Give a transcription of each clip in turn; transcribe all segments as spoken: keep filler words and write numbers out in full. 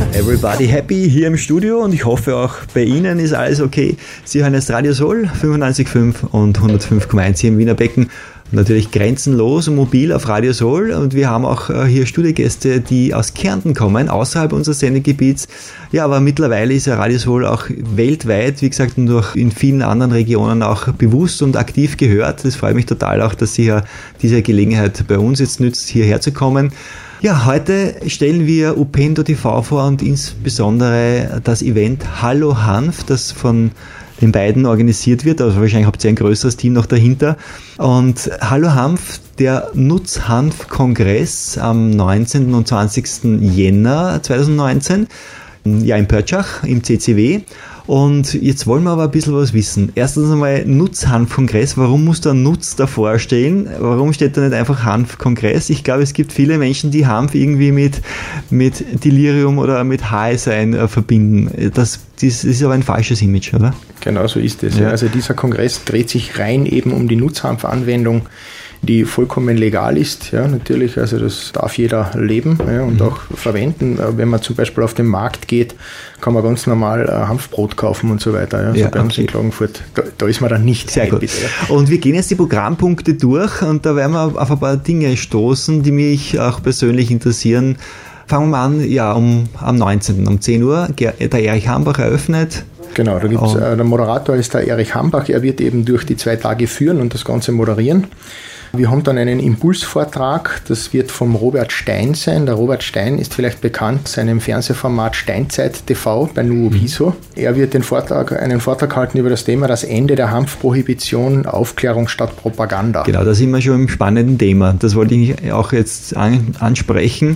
Everybody happy hier im Studio und ich hoffe auch bei Ihnen ist alles okay. Sie hören jetzt Radio Soul fünfundneunzig Komma fünf und hundertfünf Komma eins hier im Wiener Becken. Natürlich grenzenlos und mobil auf Radio Soul und wir haben auch hier Studiogäste, die aus Kärnten kommen, außerhalb unseres Sendegebiets. Ja, aber mittlerweile ist ja Radio Soul auch weltweit, wie gesagt, und auch in vielen anderen Regionen auch bewusst und aktiv gehört. Das freut mich total auch, dass Sie ja diese Gelegenheit bei uns jetzt nützt, hierher zu kommen. Ja, heute stellen wir Upendo T V vor und insbesondere das Event Hallo Hanf, das von den beiden organisiert wird. Also wahrscheinlich habt ihr ein größeres Team noch dahinter. Und Hallo Hanf, der Nutzhanf-Kongress am neunzehnten und zwanzigsten Jänner zweitausendneunzehn, ja in Pörtschach im C C W. Und jetzt wollen wir aber ein bisschen was wissen. Erstens einmal Nutzhanf-Kongress. Warum muss da Nutz davor stehen? Warum steht da nicht einfach Hanf-Kongress? Ich glaube, es gibt viele Menschen, die Hanf irgendwie mit, mit Delirium oder mit High sein äh, verbinden. Das, das ist aber ein falsches Image, oder? Genau so ist es. Ja. Also dieser Kongress dreht sich rein eben um die Nutzhanf-Anwendung, die vollkommen legal ist, ja, natürlich, also das darf jeder leben, ja, und mhm. auch verwenden. Wenn man zum Beispiel auf den Markt geht, kann man ganz normal äh, Hanfbrot kaufen und so weiter. Ja. Ja, so bei uns okay. in Klagenfurt, da, da ist man dann nicht. Sehr gut. Bitte, ja. Und wir gehen jetzt die Programmpunkte durch und da werden wir auf ein paar Dinge stoßen, die mich auch persönlich interessieren. Fangen wir an, ja, um, am neunzehnten um zehn Uhr, der Erich Hambach eröffnet. Genau, da gibt's, äh, der Moderator ist der Erich Hambach, er wird eben durch die zwei Tage führen und das Ganze moderieren. Wir haben dann einen Impulsvortrag, das wird vom Robert Stein sein. Der Robert Stein ist vielleicht bekannt seinem Fernsehformat Steinzeit T V bei Nuoviso. Er wird den Vortrag, einen Vortrag halten über das Thema das Ende der Hanfprohibition, Aufklärung statt Propaganda. Genau, da sind wir schon im spannenden Thema. Das wollte ich auch jetzt an, ansprechen.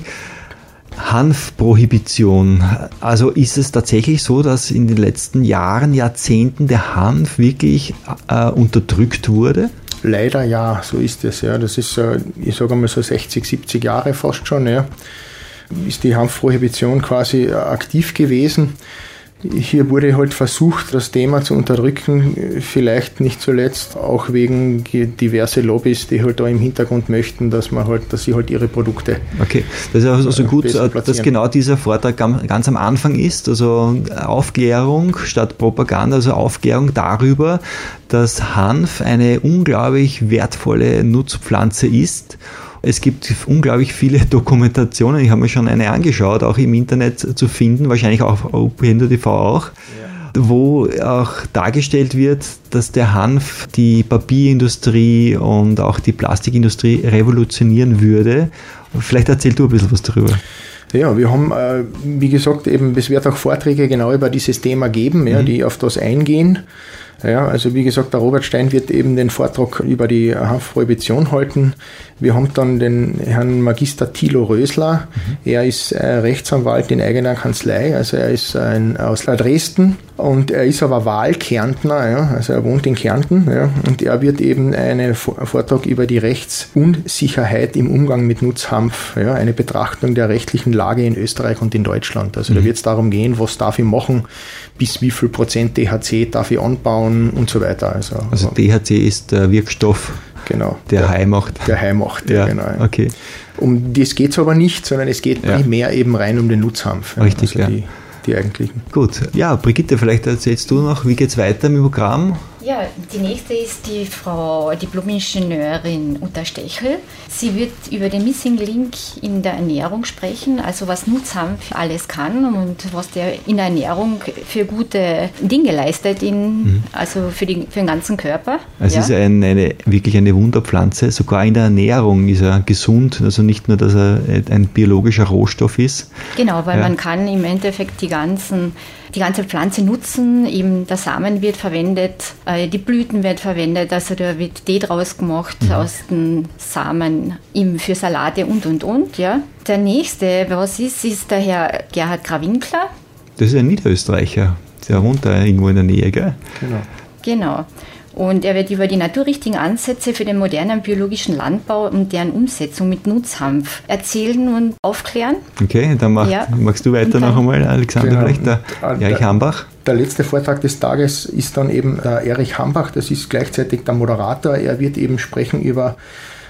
Hanfprohibition. Also ist es tatsächlich so, dass in den letzten Jahren, Jahrzehnten der Hanf wirklich äh, unterdrückt wurde? Leider ja, so ist es. Ja. Das ist, ich sage mal so sechzig, siebzig Jahre fast schon, ja, ist die Hanfprohibition quasi aktiv gewesen. Hier wurde halt versucht, das Thema zu unterdrücken, vielleicht nicht zuletzt auch wegen diverse Lobbys, die halt da im Hintergrund möchten, dass man halt, dass sie halt ihre Produkte. Okay, das ist also so gut, dass genau dieser Vortrag ganz am Anfang ist, also Aufklärung statt Propaganda, also Aufklärung darüber, dass Hanf eine unglaublich wertvolle Nutzpflanze ist. Es gibt unglaublich viele Dokumentationen, ich habe mir schon eine angeschaut, auch im Internet zu finden, wahrscheinlich auch auf Upendo T V auch, ja, wo auch dargestellt wird, dass der Hanf die Papierindustrie und auch die Plastikindustrie revolutionieren würde. Vielleicht erzähl du ein bisschen was darüber. Ja, wir haben, äh, wie gesagt, eben, es wird auch Vorträge genau über dieses Thema geben, ja, mhm. die auf das eingehen. Ja, also wie gesagt, der Robert Stein wird eben den Vortrag über die Hanfprohibition halten. Wir haben dann den Herrn Magister Thilo Rösler. Mhm. Er ist äh, Rechtsanwalt in eigener Kanzlei, also er ist ein, aus Dresden und er ist aber Wahlkärntner, ja, also er wohnt in Kärnten, ja, und er wird eben einen Vortrag über die Rechtsunsicherheit im Umgang mit Nutzhanf, ja, eine Betrachtung der rechtlichen Lage in Österreich und in Deutschland. Also mhm. da wird es darum gehen, was darf ich machen, bis wie viel Prozent T H C darf ich anbauen und so weiter. Also, also T H C ist der Wirkstoff, genau, der, der High macht. Der High macht, ja, ja, genau. Okay. Um das geht es aber nicht, sondern es geht ja. primär eben rein um den Nutzhanf. Ja, richtig, also ja. Die, die eigentlichen. Gut. Ja, Brigitte, vielleicht erzählst du noch, wie geht es weiter mit dem Programm? Ja, die nächste ist die Frau Diplom-Ingenieurin Uta Stechel. Sie wird über den Missing Link in der Ernährung sprechen, also was Nutzhanf alles kann und was der in der Ernährung für gute Dinge leistet, in, mhm. also für, die, für den ganzen Körper. Es ja. ist ein, eine, wirklich eine Wunderpflanze, sogar in der Ernährung ist er gesund, also nicht nur, dass er ein biologischer Rohstoff ist. Genau, weil ja. man kann im Endeffekt die ganzen die ganze Pflanze nutzen, eben der Samen wird verwendet, äh, die Blüten werden verwendet, also da wird Tee draus gemacht mhm. aus den Samen eben für Salate und und und. Ja. Der nächste, was ist, ist der Herr Gerhard Grawinkler. Das ist ein Niederösterreicher, der wohnt da irgendwo in der Nähe, gell? Genau. Genau. Und er wird über die naturrichtigen Ansätze für den modernen biologischen Landbau und deren Umsetzung mit Nutzhanf erzählen und aufklären. Okay, dann mach, ja. magst du weiter noch einmal, Alexander, genau. vielleicht der Erich Hambach. Der letzte Vortrag des Tages ist dann eben der Erich Hambach, das ist gleichzeitig der Moderator. Er wird eben sprechen über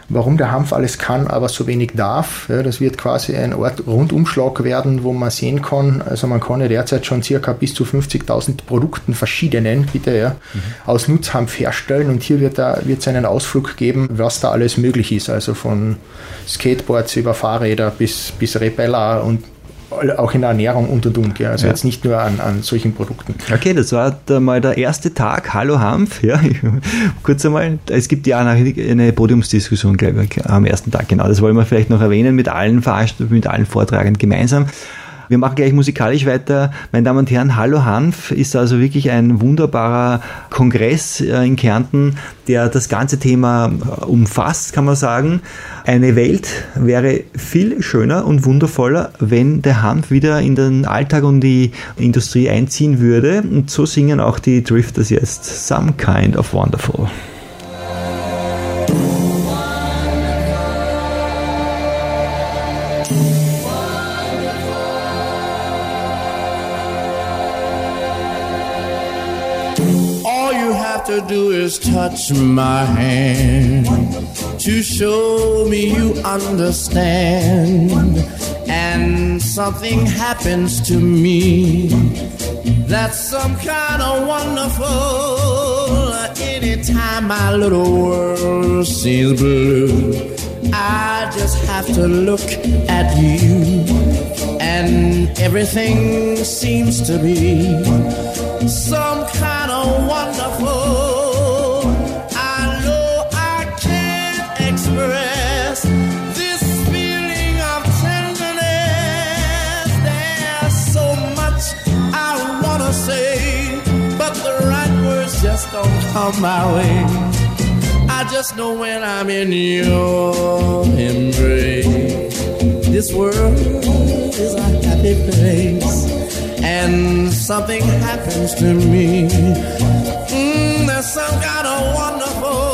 warum der Hanf alles kann, aber so wenig darf. Ja, das wird quasi ein Ort Rundumschlag werden, wo man sehen kann, also man kann ja derzeit schon circa bis zu fünfzigtausend Produkten verschiedenen, bitte, ja, mhm. aus Nutzhanf herstellen, und hier wird da wird es einen Ausflug geben, was da alles möglich ist, also von Skateboards über Fahrräder bis, bis Repeller und auch in der Ernährung und und und. Ja. Also ja. jetzt nicht nur an, an solchen Produkten. Okay, das war da mal der erste Tag. Hallo Hanf. Ja, kurz einmal. Es gibt ja eine Podiumsdiskussion, glaube ich, am ersten Tag. Genau, das wollen wir vielleicht noch erwähnen mit allen Veranstaltungen, mit allen Vortragenden gemeinsam. Wir machen gleich musikalisch weiter. Meine Damen und Herren, Hallo Hanf ist also wirklich ein wunderbarer Kongress in Kärnten, der das ganze Thema umfasst, kann man sagen. Eine Welt wäre viel schöner und wundervoller, wenn der Hanf wieder in den Alltag und die Industrie einziehen würde. Und so singen auch die Drifters jetzt Some Kind of Wonderful. To do is touch my hand to show me you understand, and something happens to me that's some kind of wonderful. Anytime my little world seems blue, I just have to look at you, and everything seems to be some kind of wonderful. I know I can't express this feeling of tenderness. There's so much I wanna say, but the right words just don't come my way. I just know when I'm in your embrace, this world is a happy place, and something happens to me. Mm, there's some kind of wonderful.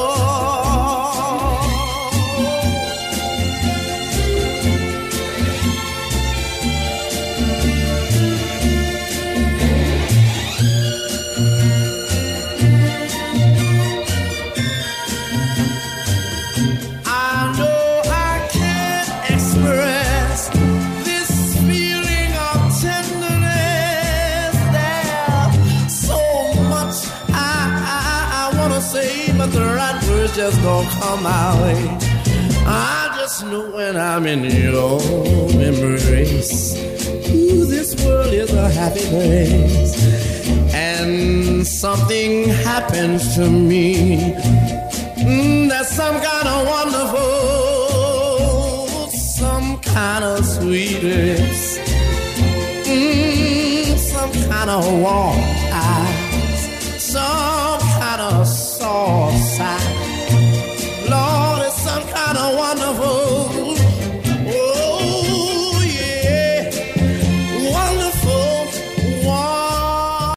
Just don't come my way. I just know when I'm in your embrace, ooh, this world is a happy place, and something happens to me. Mm, that's some kind of wonderful, some kind of sweetness, mm, some kind of warmth.